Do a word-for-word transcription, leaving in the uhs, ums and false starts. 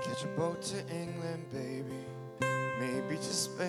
Catch a boat to England, baby. Maybe to Spain.